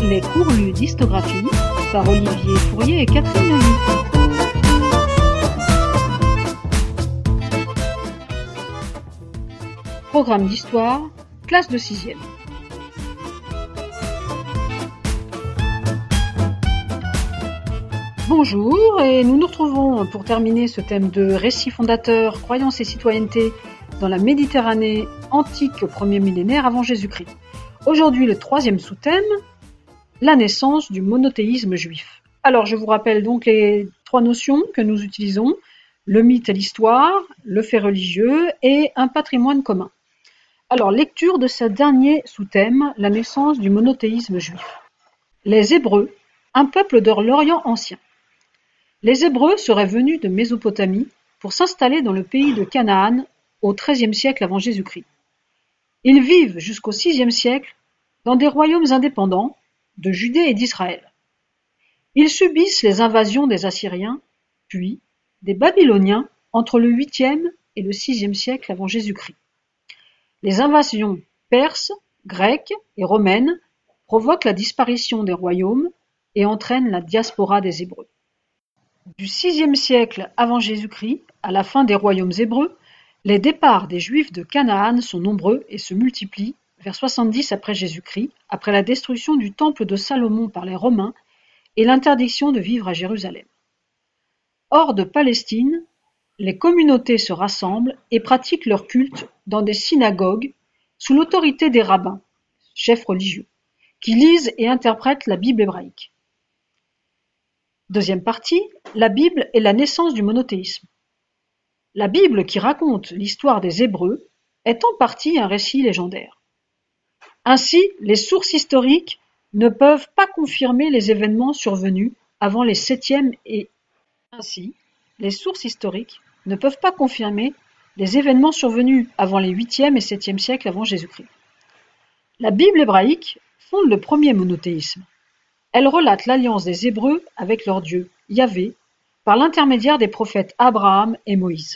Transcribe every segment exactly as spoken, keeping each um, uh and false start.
Les cours lus d'histographie par Olivier Fourier et Catherine Lely. Programme d'histoire, classe de sixième. Bonjour, et nous nous retrouvons pour terminer ce thème de récit fondateur, croyance et citoyenneté dans la Méditerranée antique au premier millénaire avant Jésus-Christ. Aujourd'hui, le troisième sous-thème, la naissance du monothéisme juif. Alors, je vous rappelle donc les trois notions que nous utilisons, le mythe et l'histoire, le fait religieux et un patrimoine commun. Alors, lecture de ce dernier sous-thème, la naissance du monothéisme juif. Les Hébreux, un peuple de l'Orient ancien. Les Hébreux seraient venus de Mésopotamie pour s'installer dans le pays de Canaan au treizième siècle avant Jésus-Christ. Ils vivent jusqu'au sixième siècle dans des royaumes indépendants de Judée et d'Israël. Ils subissent les invasions des Assyriens, puis des Babyloniens entre le huitième et le sixième siècle avant Jésus-Christ. Les invasions perses, grecques et romaines provoquent la disparition des royaumes et entraînent la diaspora des Hébreux. Du sixième siècle avant Jésus-Christ à la fin des royaumes hébreux, les départs des Juifs de Canaan sont nombreux et se multiplient vers soixante-dix après Jésus-Christ, après la destruction du temple de Salomon par les Romains et l'interdiction de vivre à Jérusalem. Hors de Palestine, les communautés se rassemblent et pratiquent leur culte dans des synagogues sous l'autorité des rabbins, chefs religieux, qui lisent et interprètent la Bible hébraïque. Deuxième partie, la Bible et la naissance du monothéisme. La Bible qui raconte l'histoire des Hébreux est en partie un récit légendaire. Ainsi, les sources historiques ne peuvent pas confirmer les événements survenus avant les septième et ainsi, les sources historiques ne peuvent pas confirmer les événements survenus avant les huitième et septième siècles avant Jésus-Christ. La Bible hébraïque fonde le premier monothéisme. Elle relate l'alliance des Hébreux avec leur Dieu, Yahvé, par l'intermédiaire des prophètes Abraham et Moïse.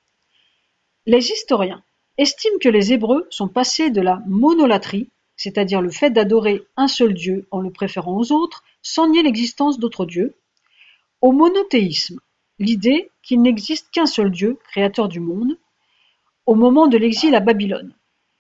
Les historiens estiment que les Hébreux sont passés de la monolatrie, c'est-à-dire le fait d'adorer un seul Dieu en le préférant aux autres, sans nier l'existence d'autres dieux, au monothéisme, l'idée qu'il n'existe qu'un seul Dieu, créateur du monde, au moment de l'exil à Babylone.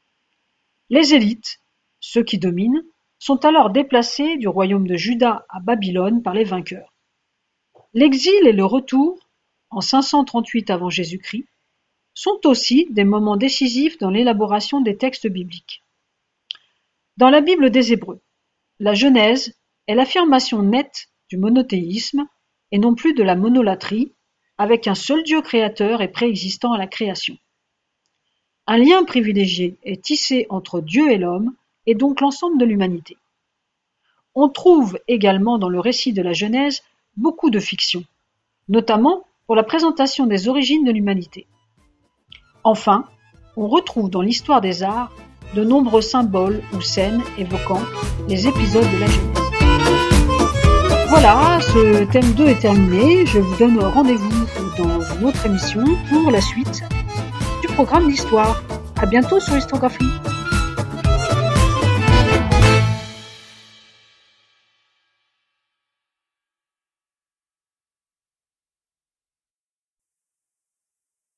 Les élites, ceux qui dominent, sont alors déplacés du royaume de Juda à Babylone par les vainqueurs. L'exil et le retour, en cinq cent trente-huit avant Jésus-Christ, sont aussi des moments décisifs dans l'élaboration des textes bibliques. Dans la Bible des Hébreux, la Genèse est l'affirmation nette du monothéisme et non plus de la monolatrie, avec un seul Dieu créateur et préexistant à la création. Un lien privilégié est tissé entre Dieu et l'homme, et donc l'ensemble de l'humanité. On trouve également dans le récit de la Genèse beaucoup de fiction, notamment pour la présentation des origines de l'humanité. Enfin, on retrouve dans l'histoire des arts de nombreux symboles ou scènes évoquant les épisodes de la Genèse. Voilà, ce thème deux est terminé. Je vous donne rendez-vous dans une autre émission pour la suite du programme d'histoire. À bientôt sur Histographie.